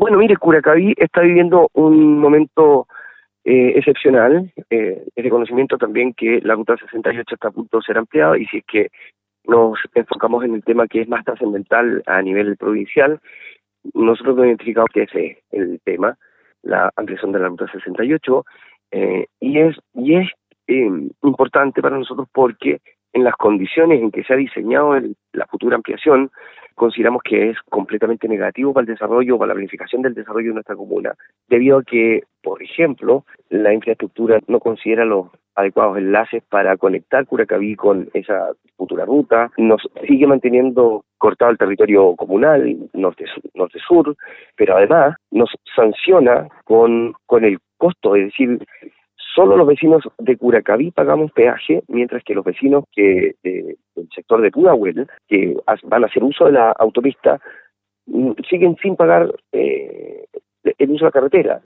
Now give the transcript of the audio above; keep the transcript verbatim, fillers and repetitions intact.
Bueno, mire, Curacaví está viviendo un momento eh, excepcional. Eh, es de conocimiento también que la Ruta sesenta y ocho está a punto de ser ampliada, y si es que nos enfocamos en el tema que es más trascendental a nivel provincial, nosotros hemos identificado que ese es el tema, la ampliación de la Ruta sesenta y ocho, eh, y es, y es eh, importante para nosotros porque en las condiciones en que se ha diseñado el, la futura ampliación, consideramos que es completamente negativo para el desarrollo, para la planificación del desarrollo de nuestra comuna, debido a que, por ejemplo, la infraestructura no considera los adecuados enlaces para conectar Curacaví con esa futura ruta, nos sigue manteniendo cortado el territorio comunal, norte-sur, norte-sur, pero además nos sanciona con, con el costo, es decir, solo los vecinos de Curacaví pagamos peaje, mientras que los vecinos que eh, del sector de Pudahuel, que van a hacer uso de la autopista, siguen sin pagar eh, el uso de la carretera.